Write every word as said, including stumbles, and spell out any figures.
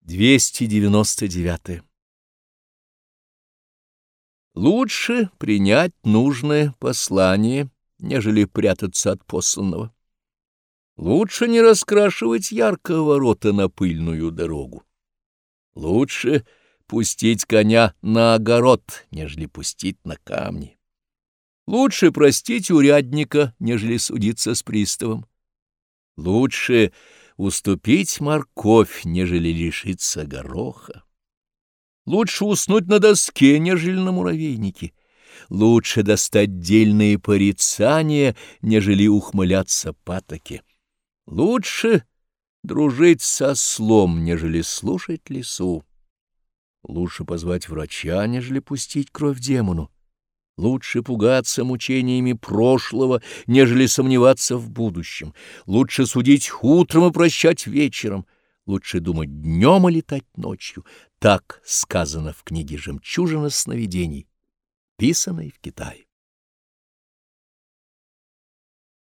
двести девяносто девять. Лучше принять нужное послание, нежели прятаться от посланного. Лучше не раскрашивать ярко ворота на пыльную дорогу. Лучше пустить коня на огород, нежели пустить на камни. Лучше простить урядника, нежели судиться с приставом. Лучше уступить морковь, нежели лишиться гороха. Лучше уснуть на доске, нежели на муравейнике. Лучше достать дельные порицания, нежели ухмыляться патоке. Лучше дружить со ослом, нежели слушать лису. Лучше позвать врача, нежели пустить кровь демону. Лучше пугаться мучениями прошлого, нежели сомневаться в будущем. Лучше судить утром и прощать вечером. Лучше думать днем и летать ночью. Так сказано в книге «Жемчужина сновидений», писанной в Китае.